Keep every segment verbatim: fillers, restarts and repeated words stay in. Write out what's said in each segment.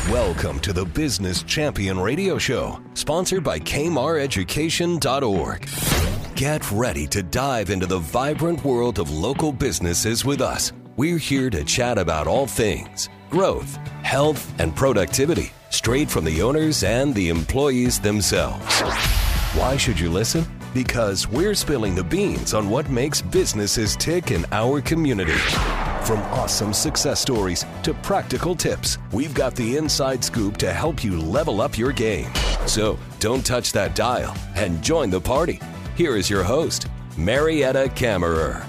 Welcome to the Business Champion Radio Show, sponsored by K M A R Education dot org. Get ready to dive into the vibrant world of local businesses with us. We're here to chat about all things growth, health, and productivity, straight from the owners and the employees themselves. Why should you listen? Because we're spilling the beans on what makes businesses tick in our community. From awesome success stories to practical tips, we've got the inside scoop to help you level up your game. So don't touch that dial and join the party. Here is your host, Marietta Kammerer.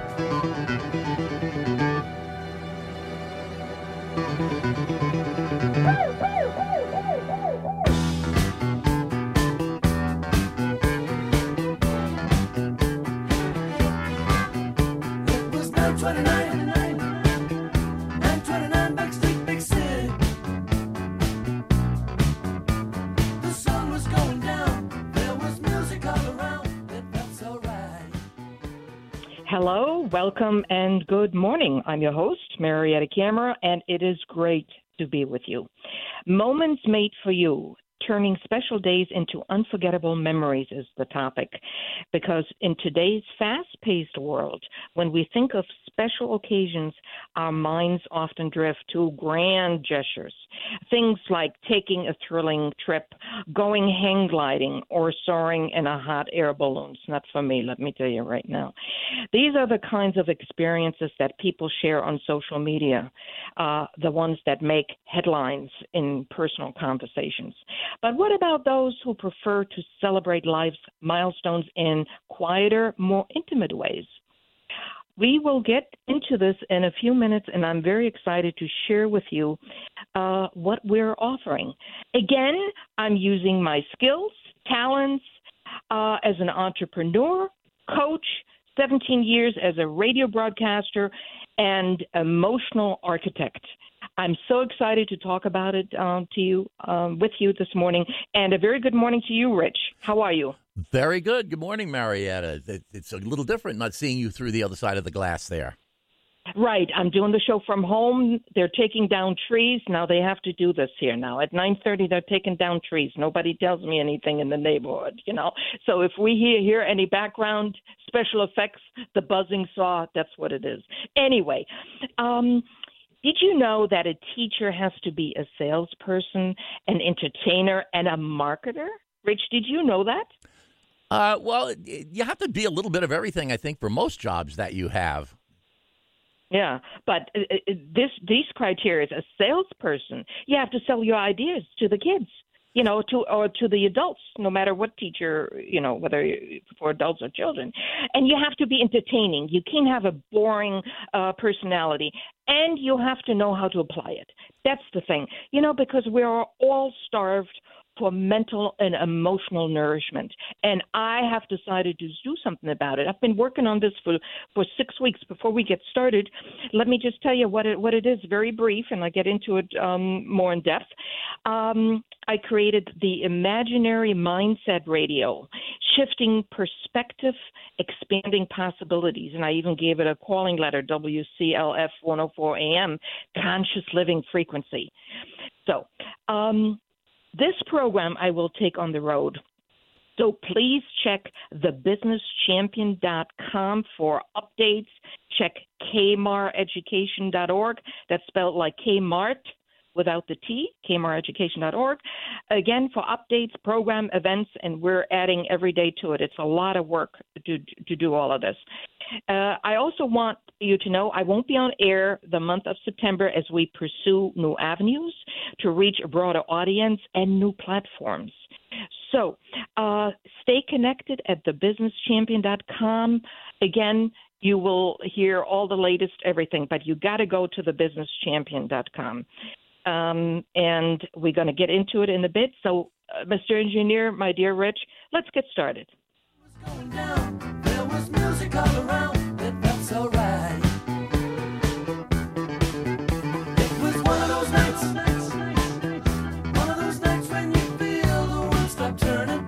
Hello, welcome, and good morning. I'm your host, Marietta Kammerer, and it is great to be with you. Moments made for you, turning special days into unforgettable memories is the topic. Because in today's fast-paced world, when we think of special occasions, our minds often drift to grand gestures. Things like taking a thrilling trip, going hang gliding, or soaring in a hot air balloon. It's not for me, let me tell you right now. These are the kinds of experiences that people share on social media, uh, the ones that make headlines in personal conversations. But what about those who prefer to celebrate life's milestones in quieter, more intimate ways? We will get into this in a few minutes, and I'm very excited to share with you uh, what we're offering. Again, I'm using my skills, talents uh, as an entrepreneur, coach, seventeen years as a radio broadcaster, and emotional architect. I'm so excited to talk about it um, to you, um, with you this morning. And a very good morning to you, Rich. How are you? Very good. Good morning, Marietta. It's a little different not seeing you through the other side of the glass there. Right. I'm doing the show from home. They're taking down trees. Now they have to do this here now. At nine thirty, they're taking down trees. Nobody tells me anything in the neighborhood, you know. So if we hear, hear any background special effects, the buzzing saw, that's what it is. Anyway, um, did you know that a teacher has to be a salesperson, an entertainer, and a marketer? Rich, did you know that? Uh, well, you have to be a little bit of everything, I think, for most jobs that you have. Yeah, but this these criteria, as a salesperson, you have to sell your ideas to the kids, you know, to or to the adults, no matter what teacher, you know, whether for adults or children. And you have to be entertaining. You can't have a boring uh, personality, and you have to know how to apply it. That's the thing, you know, because we're all starved for mental and emotional nourishment. And I have decided to do something about it. I've been working on this for, for six weeks before we get started. Let me just tell you what it, what it is, very brief, and I'll get into it um, more in depth. Um, I created the Imaginary Mindset Radio, shifting perspective, expanding possibilities. And I even gave it a calling letter, W C L F one oh four A M, Conscious Living Frequency. So, um, this program I will take on the road. So please check the business champion dot com for updates. Check K M A R Education dot org. That's spelled like Kmart without the T, K M A R Education dot org. Again, for updates, program events, and we're adding every day to it. It's a lot of work to to do all of this. Uh, I also want you to know I won't be on air the month of September as we pursue new avenues to reach a broader audience and new platforms. So uh, stay connected at the business champion dot com. Again, you will hear all the latest everything, but you got to go to the business champion dot com. Um, and we're going to get into it in a bit. So, uh, Mister Engineer, my dear Rich, let's get started. Going down. There was music all around. It felt so right. It was one of those nights, one of those nights when you feel the world stop turning.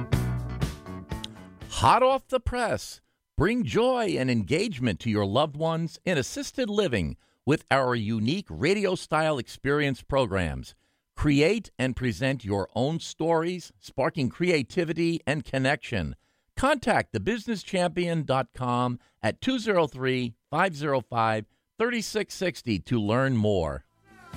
Hot off the press. Bring joy and engagement to your loved ones in assisted living with our unique radio-style experience programs. Create and present your own stories, sparking creativity and connection. Contact the business champion dot com at two oh three, five oh five, three six six oh to learn more.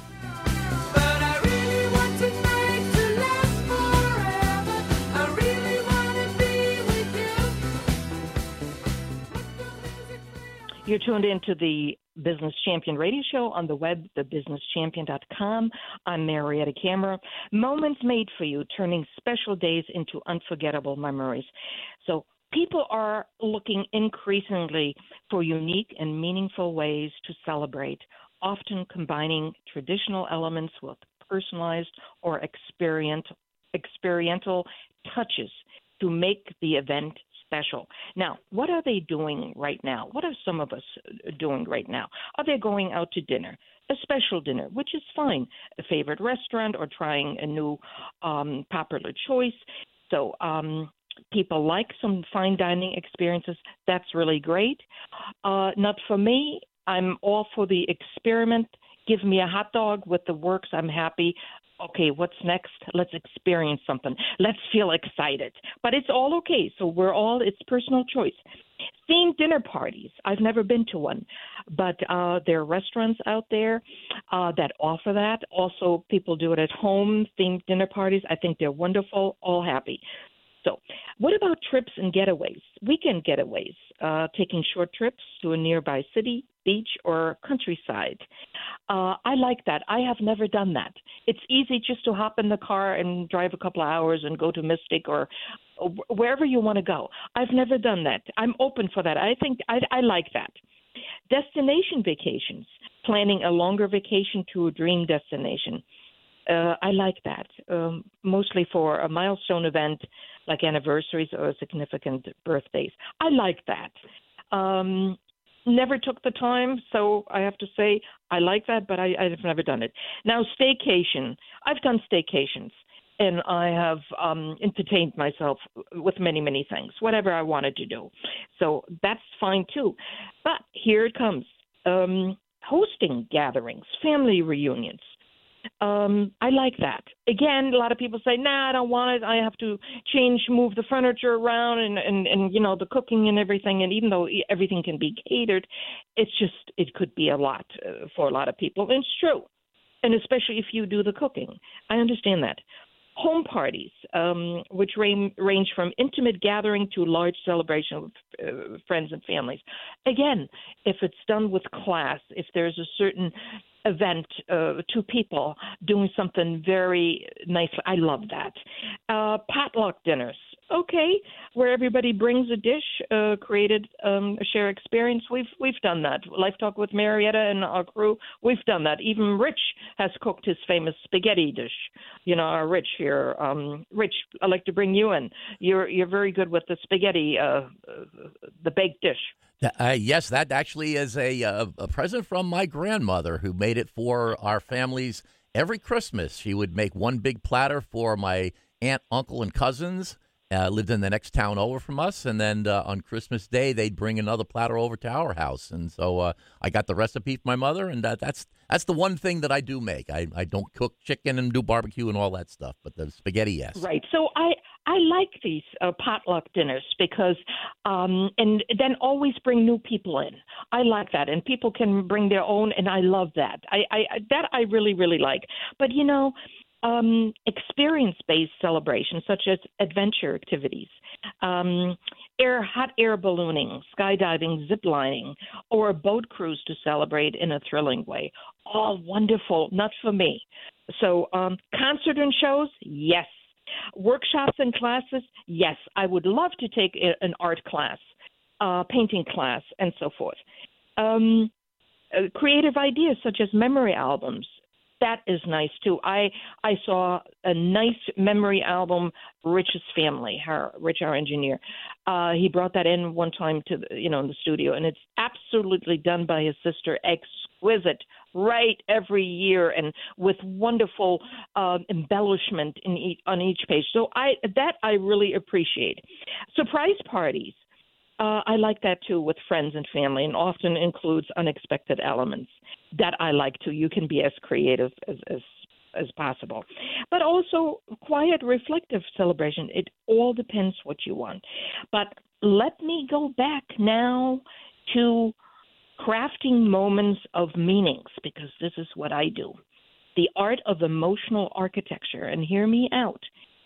You're tuned into the Business Champion Radio Show on the web, the business champion dot com. I'm Marietta Camera. Moments made for you, turning special days into unforgettable memories. So people are looking increasingly for unique and meaningful ways to celebrate, often combining traditional elements with personalized or experiential, experiential touches to make the event special. Now, what are they doing right now? What are some of us doing right now? Are they going out to dinner, a special dinner, which is fine, a favorite restaurant or trying a new um, popular choice? So um, people like some fine dining experiences. That's really great. Uh, not for me. I'm all for the experiment. Give me a hot dog with the works. I'm happy. Okay, what's next? Let's experience something. Let's feel excited. But it's all okay. So we're all, it's personal choice. Themed dinner parties. I've never been to one, but uh, there are restaurants out there uh, that offer that. Also, people do it at home, themed dinner parties. I think they're wonderful, all happy. So what about trips and getaways, weekend getaways, uh, taking short trips to a nearby city, beach, or countryside? Uh, I like that. I have never done that. It's easy just to hop in the car and drive a couple of hours and go to Mystic or wherever you want to go. I've never done that. I'm open for that. I think I, I like that. Destination vacations, planning a longer vacation to a dream destination. Uh, I like that, um, mostly for a milestone event like anniversaries or significant birthdays. I like that. Um, never took the time, so I have to say I like that, but I, I've never done it. Now, staycation. I've done staycations, and I have um, entertained myself with many, many things, whatever I wanted to do. So that's fine, too. But here it comes. Um, hosting gatherings, family reunions. Um, I like that. Again, a lot of people say, nah, I don't want it. I have to change, move the furniture around and, and, and, you know, the cooking and everything. And even though everything can be catered, it's just, it could be a lot uh, for a lot of people. And it's true. And especially if you do the cooking. I understand that. Home parties, um, which range, range from intimate gathering to large celebration with uh, friends and families. Again, if it's done with class, if there's a certain event, uh, two people doing something very nice, I love that. Uh, potluck dinners, okay, where everybody brings a dish, uh, created um, a shared experience. We've we've done that. Life Talk with Marietta and our crew, we've done that. Even Rich has cooked his famous spaghetti dish. You know, our Rich here. Um, Rich, I'd like to bring you in. You're you're very good with the spaghetti, uh, uh, the baked dish. Uh, yes, that actually is a, a, a present from my grandmother who made it for our families every Christmas. She would make one big platter for my aunt, uncle, and cousins. Uh, lived in the next town over from us, and then uh, on Christmas Day they'd bring another platter over to our house, and so uh, I got the recipe from my mother, and uh, that's that's the one thing that I do make. I, I don't cook chicken and do barbecue and all that stuff, but the spaghetti, yes. Right. So I I like these uh, potluck dinners because, um, and then always bring new people in. I like that, and people can bring their own, and I love that. I, I that I really really like. But you know. Um, experience-based celebrations, such as adventure activities, um, air hot air ballooning, skydiving, zip lining, or a boat cruise to celebrate in a thrilling way. All wonderful, not for me. So um, concert and shows, yes. Workshops and classes, yes. I would love to take a, an art class, uh, painting class, and so forth. Um, uh, creative ideas such as memory albums. That is nice, too. I I saw a nice memory album, Rich's family, her, Rich, our engineer. Uh, he brought that in one time to, the, you know, in the studio, and it's absolutely done by his sister, exquisite, right every year, and with wonderful uh, embellishment in each, on each page. So I that I really appreciate. Surprise parties. Uh, I like that, too, with friends and family, and often includes unexpected elements. That I like, too. You can be as creative as, as as possible. But also quiet, reflective celebration. It all depends what you want. But let me go back now to crafting moments of meanings, because this is what I do. The art of emotional architecture. And hear me out.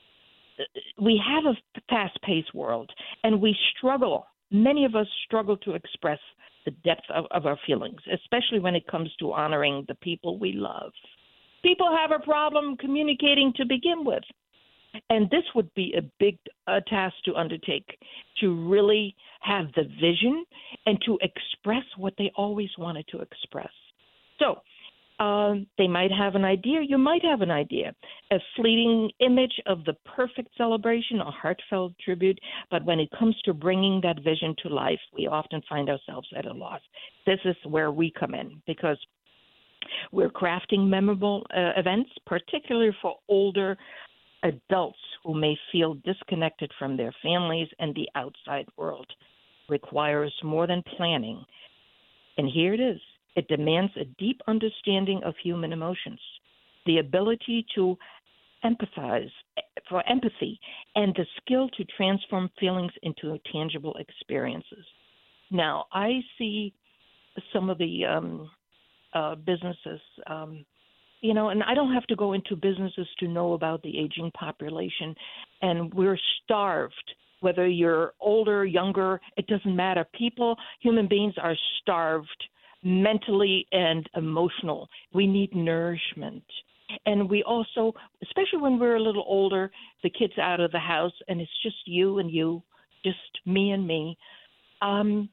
We have a fast-paced world, and we struggle. Many of us struggle to express the depth of, of our feelings, especially when it comes to honoring the people we love. People have a problem communicating to begin with. And this would be a big uh, task to undertake, to really have the vision and to express what they always wanted to express. So um, they might have an idea. You might have an idea, a fleeting image of the perfect celebration, a heartfelt tribute. But when it comes to bringing that vision to life, we often find ourselves at a loss. This is where we come in, because we're crafting memorable uh, events, particularly for older adults who may feel disconnected from their families and the outside world. Requires more than planning. And here it is. It demands a deep understanding of human emotions, the ability to empathize, for empathy, and the skill to transform feelings into tangible experiences. Now, I see some of the um, uh, businesses, um, you know, and I don't have to go into businesses to know about the aging population, and we're starved. Whether you're older, younger, it doesn't matter. People, human beings are starved mentally and emotional. We need nourishment. And we also, especially when we're a little older, the kids out of the house, and it's just you and you, just me and me, um,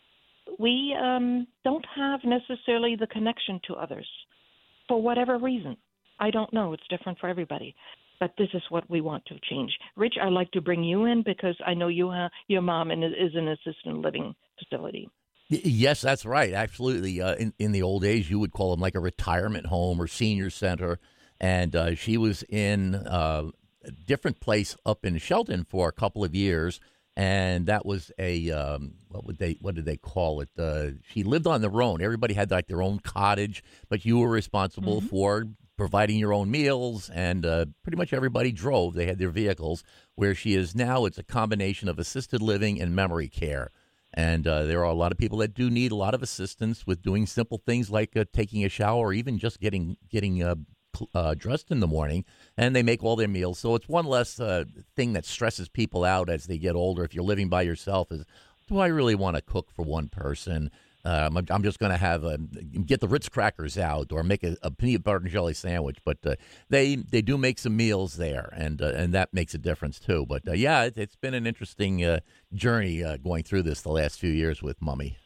we um, don't have necessarily the connection to others for whatever reason. I don't know. It's different for everybody. But this is what we want to change. Rich, I'd like to bring you in because I know you have, your mom is in an assisted living facility. Yes, that's right. Absolutely. Uh, in, in the old days, you would call them like a retirement home or senior center. And uh, she was in uh, a different place up in Shelton for a couple of years. And that was a, um, what would they, what did they call it? Uh, she lived on their own. Everybody had like their own cottage, but you were responsible mm-hmm. for providing your own meals, and uh, pretty much everybody drove. They had their vehicles. Where she is now, it's a combination of assisted living and memory care. And uh, there are a lot of people that do need a lot of assistance with doing simple things like uh, taking a shower or even just getting getting uh, uh, dressed in the morning, and they make all their meals. So it's one less uh, thing that stresses people out as they get older. If you're living by yourself, is, do I really want to cook for one person? Um, I'm just going to have a, get the Ritz crackers out or make a, a peanut butter and jelly sandwich. But uh, they they do make some meals there, and uh, and that makes a difference too. But uh, yeah, it, it's been an interesting uh, journey uh, going through this the last few years with Mummy.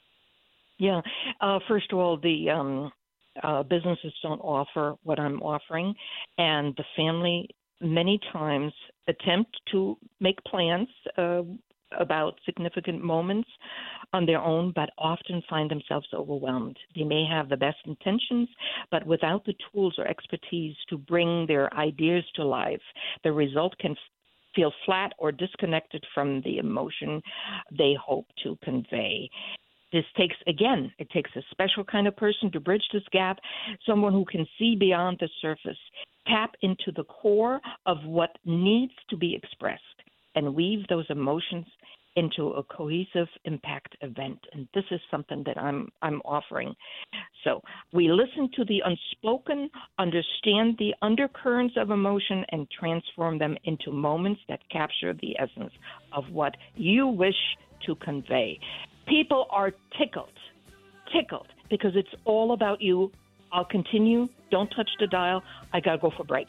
Yeah. Uh, first of all, the um, uh, businesses don't offer what I'm offering, and the family many times attempt to make plans uh, about significant moments on their own, but often find themselves overwhelmed. They may have the best intentions, but without the tools or expertise to bring their ideas to life, the result can f- feel flat or disconnected from the emotion they hope to convey. This takes, again, it takes a special kind of person to bridge this gap, someone who can see beyond the surface, tap into the core of what needs to be expressed, and weave those emotions into a cohesive impact event. And this is something that I'm I'm offering. So we listen to the unspoken, understand the undercurrents of emotion, and transform them into moments that capture the essence of what you wish to convey. People are tickled, tickled, because it's all about you. I'll continue. Don't touch the dial. I got to go for break.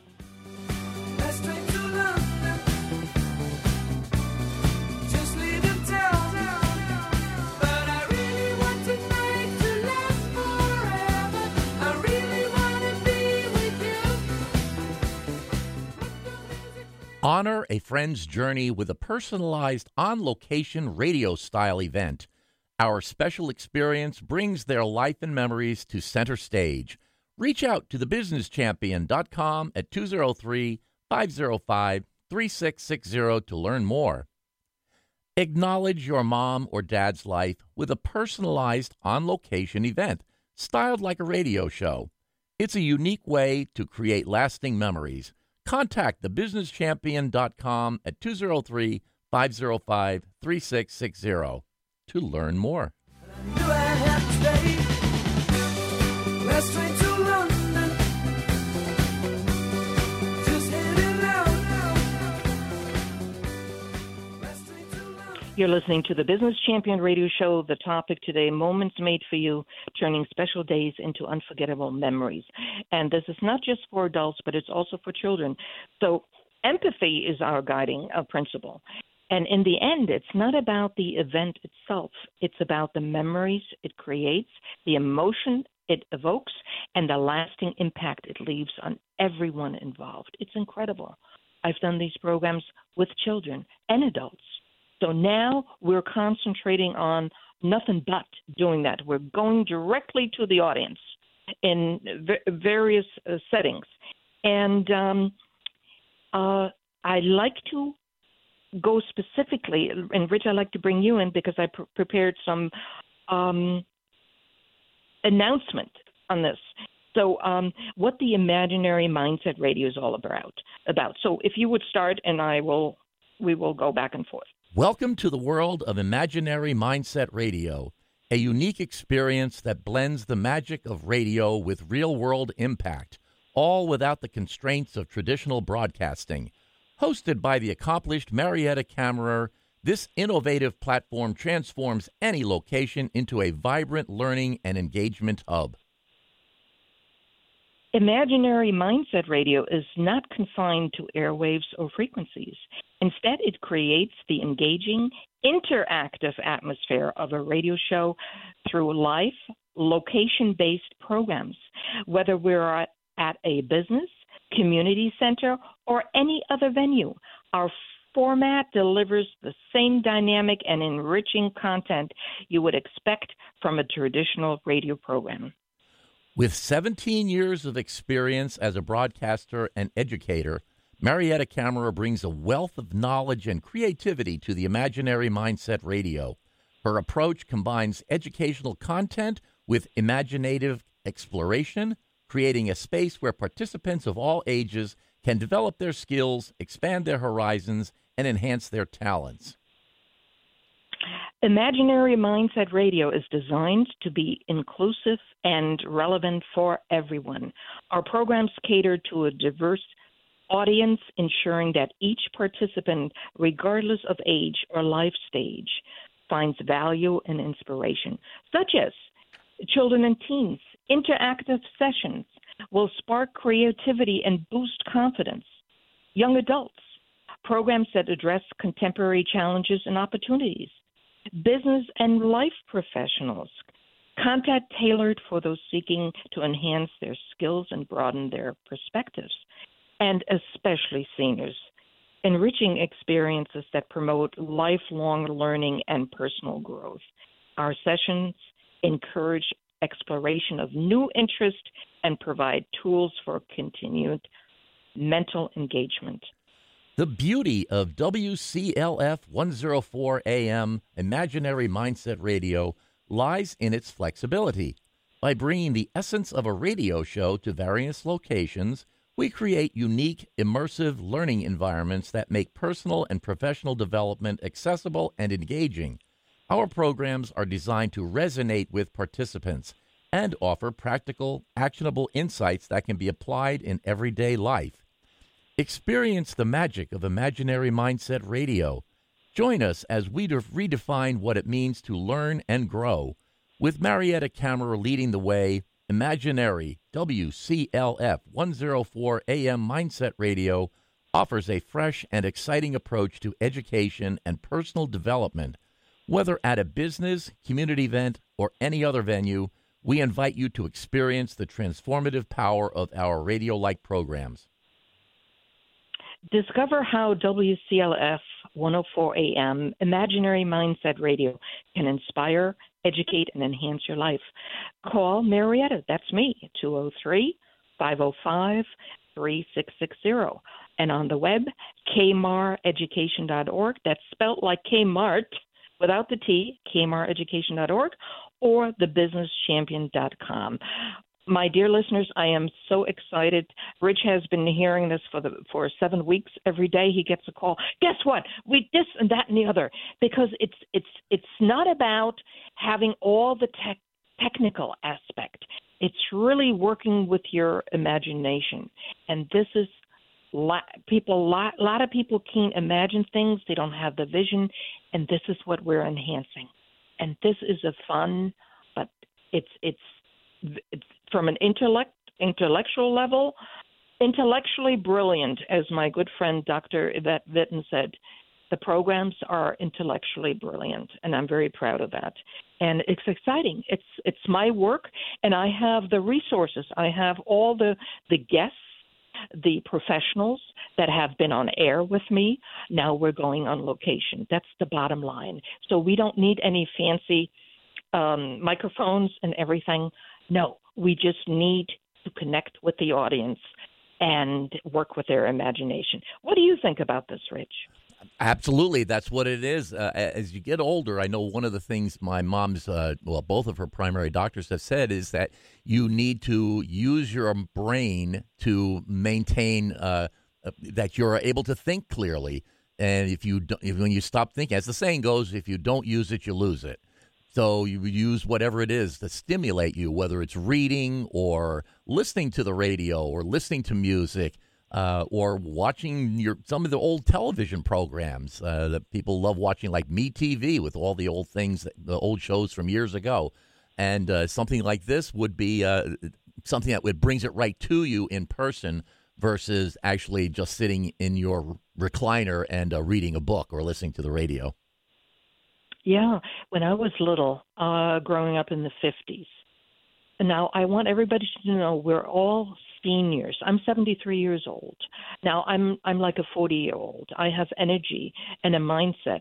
Honor a friend's journey with a personalized, on-location radio-style event. Our special experience brings their life and memories to center stage. Reach out to the business champion dot com at two oh three, five oh five, three six six zero to learn more. Acknowledge your mom or dad's life with a personalized, on-location event, styled like a radio show. It's a unique way to create lasting memories. Contact the business champion dot com at two oh three, five oh five, three six six oh to learn more. You're listening to the Business Champion Radio Show. The topic today, Moments Made for You, turning special days into unforgettable memories. And this is not just for adults, but it's also for children. So empathy is our guiding uh, principle. And in the end, it's not about the event itself. It's about the memories it creates, the emotion it evokes, and the lasting impact it leaves on everyone involved. It's incredible. I've done these programs with children and adults. So now we're concentrating on nothing but doing that. We're going directly to the audience in v- various uh, settings. And um, uh, I like to go specifically, and Rich, I'd like to bring you in because I pr- prepared some um, announcement on this. So um, what the Imaginary Mindset Radio is all about. about. So if you would start, and I will, we will go back and forth. Welcome to the world of Imaginary Mindset Radio, a unique experience that blends the magic of radio with real-world impact, all without the constraints of traditional broadcasting. Hosted by the accomplished Marietta Kammerer, this innovative platform transforms any location into a vibrant learning and engagement hub. Imaginary Mindset Radio is not confined to airwaves or frequencies. Instead, it creates the engaging, interactive atmosphere of a radio show through live, location-based programs. Whether we're at a business, community center, or any other venue, our format delivers the same dynamic and enriching content you would expect from a traditional radio program. With seventeen years of experience as a broadcaster and educator, Marietta Kammerer brings a wealth of knowledge and creativity to the Imaginary Mindset Radio. Her approach combines educational content with imaginative exploration, creating a space where participants of all ages can develop their skills, expand their horizons, and enhance their talents. Imaginary Mindset Radio is designed to be inclusive and relevant for everyone. Our programs cater to a diverse audience, ensuring that each participant, regardless of age or life stage, finds value and inspiration, such as children and teens. Interactive sessions will spark creativity and boost confidence. Young adults, programs that address contemporary challenges and opportunities. Business and life professionals, content tailored for those seeking to enhance their skills and broaden their perspectives, and especially seniors, enriching experiences that promote lifelong learning and personal growth. Our sessions encourage exploration of new interests and provide tools for continued mental engagement. The beauty of W C L F one oh four A M Imaginary Mindset Radio lies in its flexibility. By bringing the essence of a radio show to various locations, we create unique, immersive learning environments that make personal and professional development accessible and engaging. Our programs are designed to resonate with participants and offer practical, actionable insights that can be applied in everyday life. Experience the magic of Imaginary Mindset Radio. Join us as we de- redefine what it means to learn and grow. With Marietta Kammerer leading the way, Imaginary W C L F one oh four A M Mindset Radio offers a fresh and exciting approach to education and personal development. Whether at a business, community event, or any other venue, we invite you to experience the transformative power of our radio-like programs. Discover how W C L F one oh four A M Imaginary Mindset Radio can inspire, educate, and enhance your life. Call Marietta, that's me, two oh three, five oh five, three six six oh. And on the web, k mar education dot org. That's spelled like Kmart without the T, k mar education dot org, or the business champion dot com. my dear listeners, I am so excited. Rich has been hearing this for the for seven weeks. Every day he gets a call. Guess what? We this and that and the other. Because it's it's it's not about having all the tech, technical aspect. It's really working with your imagination. And this is lot, people. Lot, a lot of people can't imagine things. They don't have the vision. And this is what we're enhancing. And this is a fun, but it's it's. It's from an intellect, intellectual level, intellectually brilliant, as my good friend Doctor Yvette Witten said. The programs are intellectually brilliant, and I'm very proud of that. And it's exciting. It's it's my work, and I have the resources. I have all the, the guests, the professionals that have been on air with me. Now we're going on location. That's the bottom line. So we don't need any fancy um, microphones and everything. No, we just need to connect with the audience and work with their imagination. What do you think about this, Rich? Absolutely. That's what it is. Uh, as you get older, I know one of the things my mom's, uh, well, both of her primary doctors have said is that you need to use your brain to maintain uh, that you're able to think clearly. And if you don't, if, when you stop thinking, as the saying goes, if you don't use it, you lose it. So you use whatever it is to stimulate you, whether it's reading or listening to the radio or listening to music uh, or watching your some of the old television programs uh, that people love watching, like MeTV with all the old things, that, the old shows from years ago. And uh, something like this would be uh, something that would brings it right to you in person versus actually just sitting in your recliner and uh, reading a book or listening to the radio. Yeah, when I was little, uh, growing up in the fifties. Now, I want everybody to know we're all seniors. I'm seventy-three years old. Now, I'm I'm like a forty-year-old. I have energy and a mindset.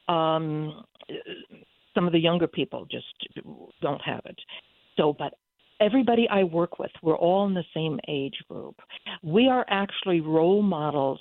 Um, some of the younger people just don't have it. So, but everybody I work with, we're all in the same age group. We are actually role models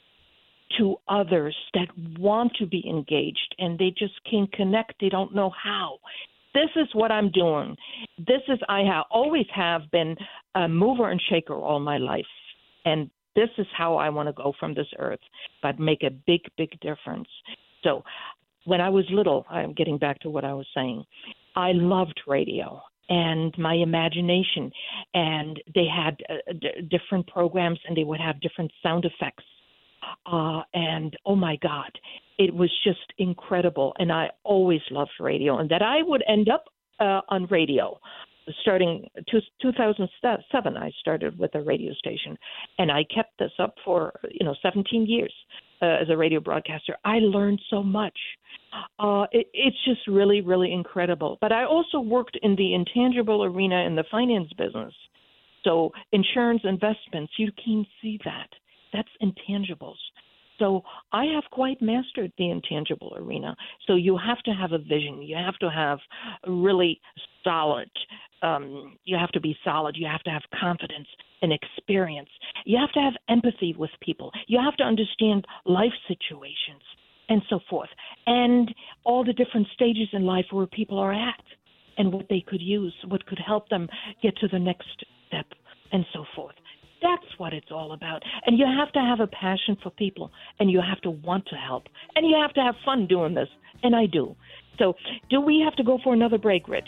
to others that want to be engaged and they just can't connect. They don't know how. This is what I'm doing. This is, I have always have been a mover and shaker all my life. And this is how I want to go from this earth, but make a big, big difference. So when I was little, I'm getting back to what I was saying, I loved radio and my imagination. And they had uh, d- different programs and they would have different sound effects. Uh, and, oh, my God, it was just incredible. And I always loved radio. And that I would end up uh, on radio. Starting two, two thousand seven, I started with a radio station. And I kept this up for, you know, seventeen years uh, as a radio broadcaster. I learned so much. Uh, it, it's just really, really incredible. But I also worked in the intangible arena in the finance business. So insurance, investments, you can see that. That's intangibles. So I have quite mastered the intangible arena. So you have to have a vision. You have to have really solid. Um, you have to be solid. You have to have confidence and experience. You have to have empathy with people. You have to understand life situations and so forth, and all the different stages in life where people are at and what they could use, what could help them get to the next step and so forth. That's what it's all about. And you have to have a passion for people, and you have to want to help, and you have to have fun doing this, and I do. So do we have to go for another break, Rich?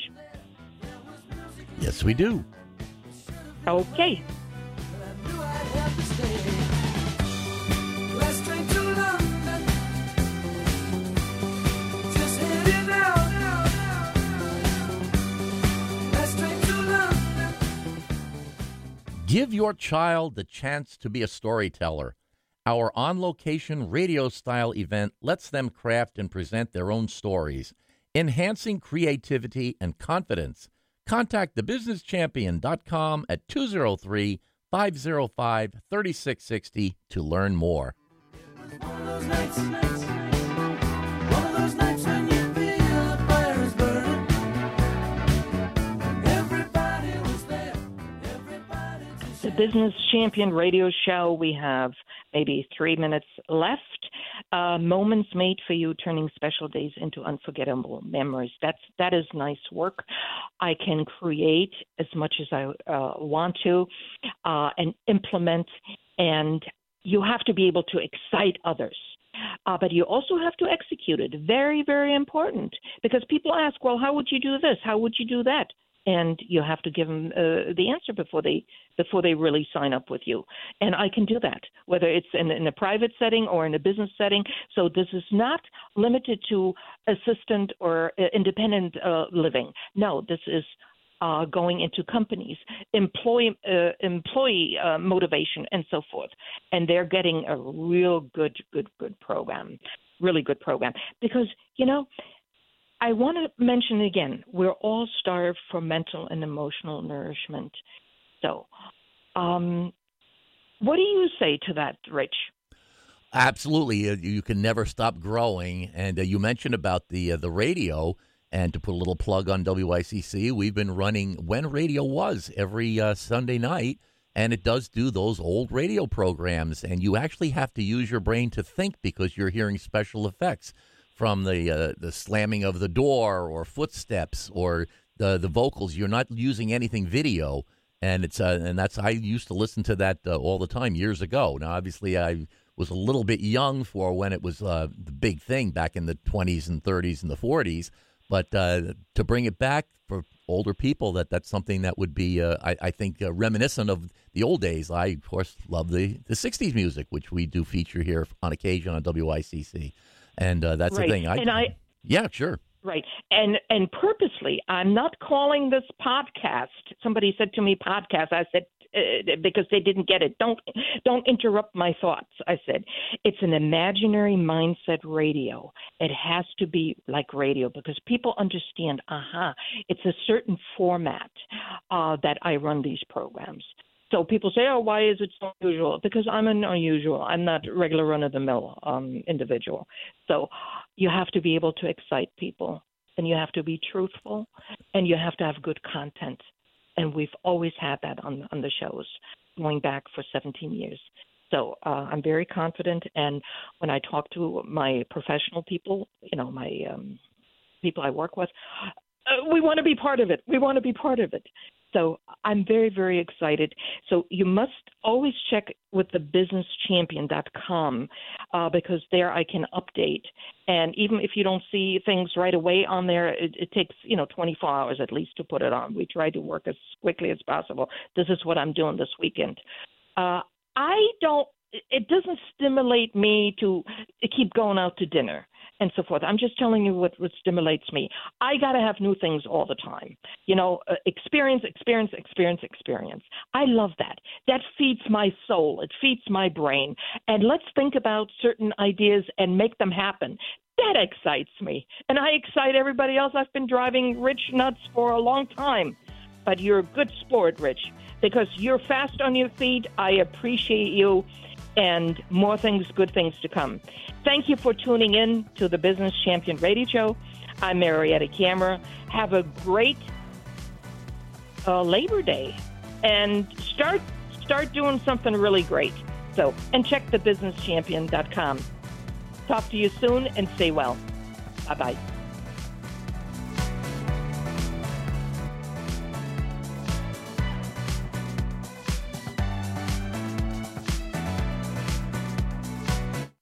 Yes, we do. Okay. Give your child the chance to be a storyteller. Our on-location radio-style event lets them craft and present their own stories, enhancing creativity and confidence. Contact the business champion dot com at two oh three, five oh five, three six six oh to learn more. The Business Champion Radio Show. We have maybe three minutes left. Uh, moments made for you, turning special days into unforgettable memories. That's that is nice work. I can create as much as I uh, want to uh, and implement, and you have to be able to excite others. Uh, but you also have to execute it. Very, very important. Because people ask, well, how would you do this? How would you do that? And you have to give them uh, the answer before they before they really sign up with you. And I can do that, whether it's in, in a private setting or in a business setting. So this is not limited to assistant or uh, independent uh, living. No, this is uh, going into companies, employee uh, employee uh, motivation, and so forth. And they're getting a real good, good, good program, really good program. Because, you know, I want to mention again, we're all starved for mental and emotional nourishment. So um, what do you say to that, Rich? Absolutely. Uh, You can never stop growing. And uh, you mentioned about the uh, the radio. And to put a little plug on W I C C, we've been running When Radio Was every uh, Sunday night. And it does do those old radio programs. And you actually have to use your brain to think because you're hearing special effects. From the uh, the slamming of the door or footsteps or the the vocals, you're not using anything video, and it's uh, and that's I used to listen to that uh, all the time years ago. Now, obviously, I was a little bit young for when it was uh, the big thing back in the twenties and thirties and the forties, but uh, to bring it back for older people, that that's something that would be uh, I, I think uh, reminiscent of the old days. I of course love the the sixties music, which we do feature here on occasion on W I C C. And uh, that's right. the thing. I, and I, yeah, sure. Right. And and purposely, I'm not calling this podcast. Somebody said to me podcast. I said, uh, because they didn't get it. Don't don't interrupt my thoughts. I said, it's an imaginary mindset radio. It has to be like radio because people understand, aha, it's a certain format uh, that I run these programs. So people say, oh, why is it so unusual? Because I'm an unusual. I'm not a regular run-of-the-mill um, individual. So you have to be able to excite people, and you have to be truthful, and you have to have good content. And we've always had that on, on the shows going back for seventeen years. So uh, I'm very confident. And when I talk to my professional people, you know, my um, people I work with, uh, we want to be part of it. We want to be part of it. So I'm very, very excited. So you must always check with the business champion dot com uh, because there I can update. And even if you don't see things right away on there, it, it takes, you know, twenty-four hours at least to put it on. We try to work as quickly as possible. This is what I'm doing this weekend. Uh, I don't, it doesn't stimulate me to keep going out to dinner and so forth. I'm just telling you what, what stimulates me. I got to have new things all the time. You know, uh, experience, experience, experience, experience. I love that. That feeds my soul. It feeds my brain. And let's think about certain ideas and make them happen. That excites me. And I excite everybody else. I've been driving Rich nuts for a long time. But you're a good sport, Rich, because you're fast on your feet. I appreciate you. And more things, good things to come. Thank you for tuning in to the Business Champion Radio Show. I'm Marietta Camera. Have a great uh, Labor Day and start start doing something really great. So, and check the business champion dot com. Talk to you soon and stay well. Bye-bye.